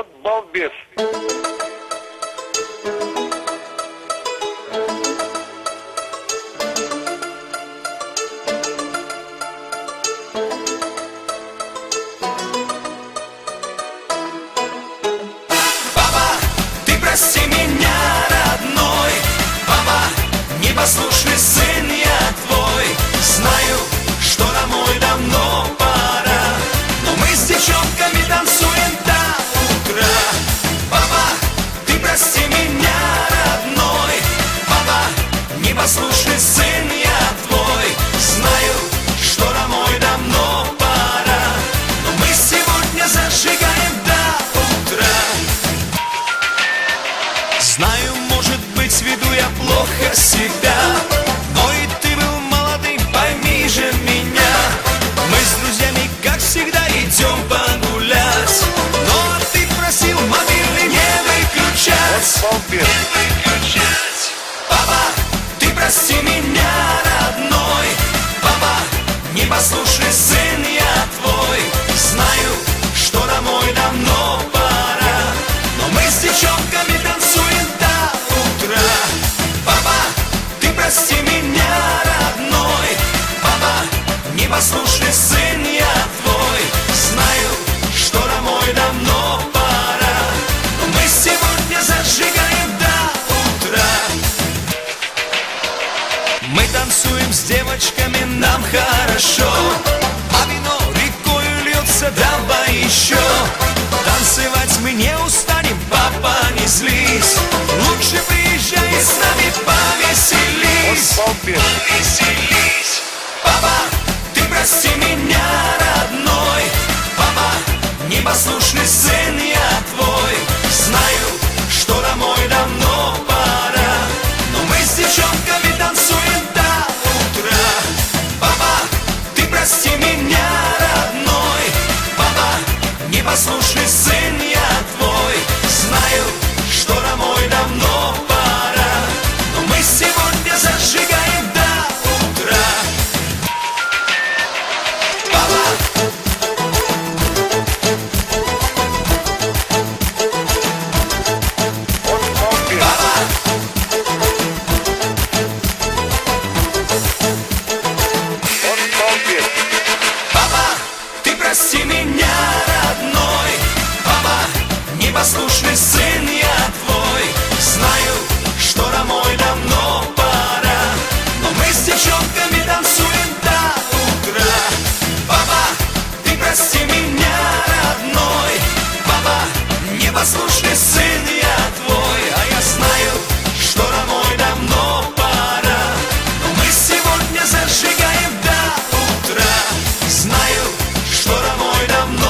Вот балбес. Прости меня, родной, папа, непослушный сын я твой. Знаю, что домой давно пора, но мы с девчонками танцуем до утра. Папа, ты прости меня, родной, папа, непослушный сын я твой. Знаю, что домой давно пора, но мы сегодня зажигаем до утра. Знаю, может быть, веду я плохо себя, но и ты был молодым, пойми же меня. Мы с друзьями, как всегда, идем погулять, но ты просил мобильный не выключать. Папа, ты прости меня, родной, папа, непослушный сын я твой. Знаю, что домой давно пора, но мы с девчонками танцуем до утра. Папа, ты прости меня, родной, папа, непослушный сын я твой. Знаю, что домой давно пора, но мы сегодня зажигаем до утра. Мы танцуем с девочками, нам хорошо, а вино рекою льется, давай еще. Танцевать мы не устанем, папа, не злись. Лучше приезжай и с нами повеселись. Повеселись. Папа, ты прости меня, родной, папа, непослушный сын я твой. Знаю, что домой давно пора, но мы с девчонками танцуем до утра. Папа, ты прости меня, родной, папа, непослушный сын я твой. Знаю, что домой давно пора, но мы сегодня зажигаем до утра. Папа, папа, ты прости меня, родной, папа, непослушный сын я твой. Знаю, что домой давно пора, но мы с девчонками танцуем до утра. Папа, ты прости меня, родной, папа, непослушный сын я твой. А я знаю, что домой давно пора, но мы сегодня зажигаем до утра. Знаю, что домой давно